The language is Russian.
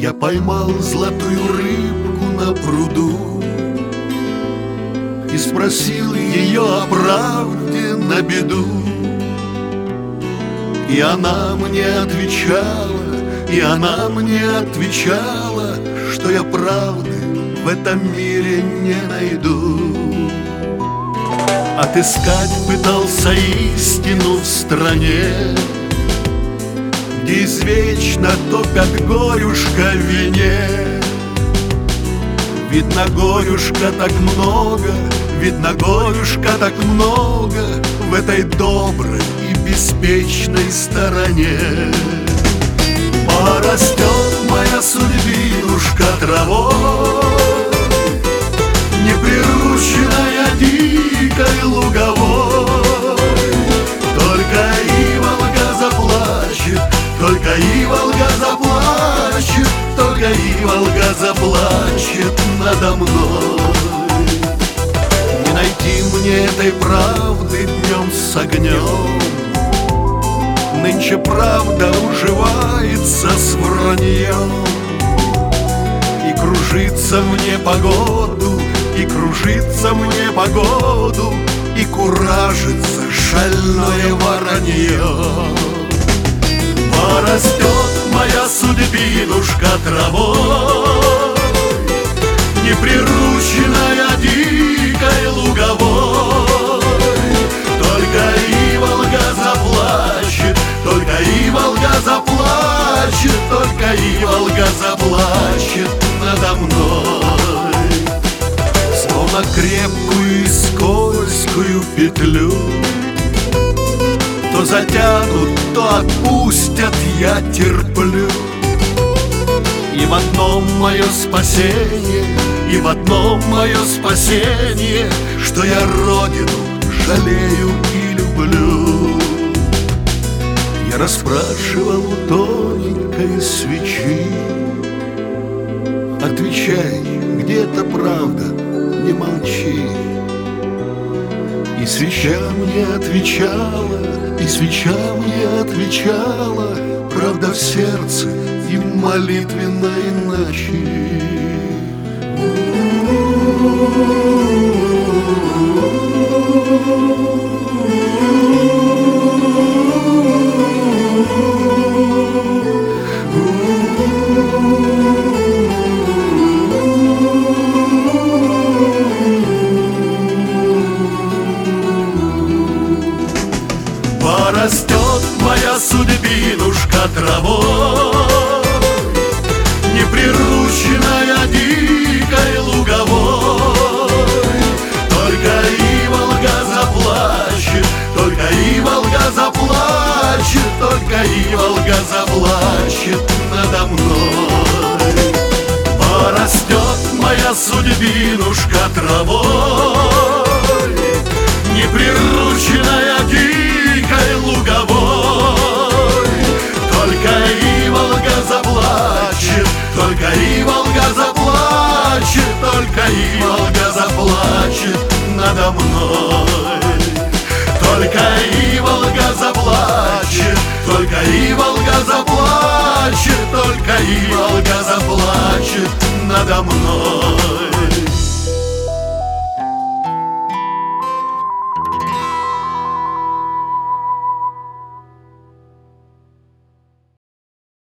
Я поймал золотую рыбку на пруду и спросил ее о правде на беду. И она мне отвечала, что я правды в этом мире не найду. Отыскать пытался истину в стране, где извечно топят горюшка в вине. Видно, горюшка так много, видно, горюшка так много в этой доброй и беспечной стороне. Порастет моя судьбинушка травой, неприрученная дикой луговой. Только иволга заплачет, только иволга заплачет, только иволга заплачет надо мной. Не найти мне этой правды днем с огнем. Нынче правда уживается с враньем, и кружится мне погоду, и кружится мне погоду, и куражится шальное воронье. Порастет моя судьбинушка травой, неприрученная дикой луговой. Только иволга заплачет, только иволга заплачет, только иволга заплачет надо мной. Словно крепкую и скользкую петлю то затянут, то отпустят, я терплю. И в одном мое спасение, и в одном мое спасение, что я родину жалею и люблю. Я расспрашивал у тоненькой свечи: отвечай, где эта правда, не молчи. И свеча мне отвечала, и свеча мне отвечала: правда в сердце и в молитвенной ночи. Порастет моя судьбинушка травой, неприрученная дикой луговой. Только иволга заплачет, только иволга заплачет, только иволга заплачет надо мной. Порастет моя судьбинушка травой, неприрученная дикой луговой. Только иволга заплачет, только иволга заплачет, только иволга заплачет надо мной. Только иволга заплачет, только иволга заплачет, только иволга заплачет надо мной.